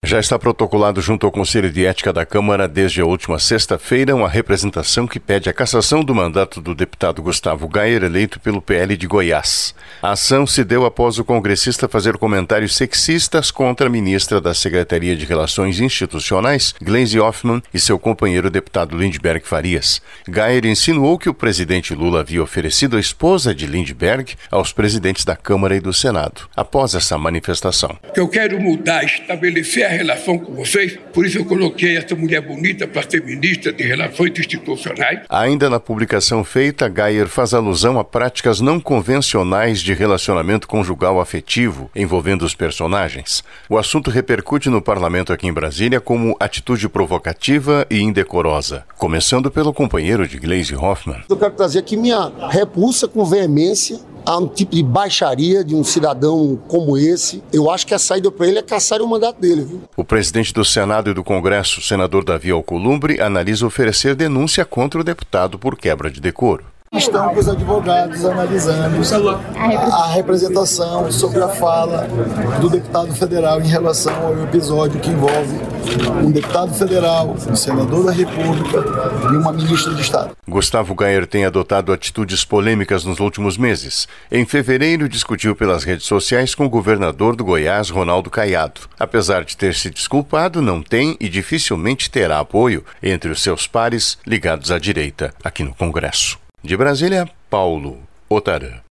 Já está protocolado junto ao Conselho de Ética da Câmara desde a última sexta-feira uma representação que pede a cassação do mandato do deputado Gustavo Gayer, eleito pelo PL de Goiás. A ação se deu após o congressista fazer comentários sexistas contra a ministra da Secretaria de Relações Institucionais, Gleisi Hoffmann, e seu companheiro deputado Lindbergh Farias. Gayer insinuou que o presidente Lula havia oferecido a esposa de Lindbergh aos presidentes da Câmara e do Senado. Após essa manifestação: eu quero mudar, estabelecer a relação com vocês, por isso eu coloquei essa mulher bonita para ser ministra de Relações Institucionais. Ainda na publicação feita, Gayer faz alusão a práticas não convencionais de relacionamento conjugal afetivo envolvendo os personagens. O assunto repercute no parlamento aqui em Brasília como atitude provocativa e indecorosa, começando pelo companheiro de Gleisi Hoffmann. Eu quero trazer aqui minha repulsa com veemência a um tipo de baixaria de um cidadão como esse. Eu acho que a saída para ele é caçar o mandato dele, viu? O presidente do Senado e do Congresso, senador Davi Alcolumbre, analisa oferecer denúncia contra o deputado por quebra de decoro. Estão com os advogados analisando a representação sobre a fala do deputado federal em relação ao episódio que envolve um deputado federal, um senador da República e uma ministra de Estado. Gustavo Gayer tem adotado atitudes polêmicas nos últimos meses. Em fevereiro, discutiu pelas redes sociais com o governador do Goiás, Ronaldo Caiado. Apesar de ter se desculpado, não tem e dificilmente terá apoio entre os seus pares ligados à direita aqui no Congresso. De Brasília, Paulo Otarã.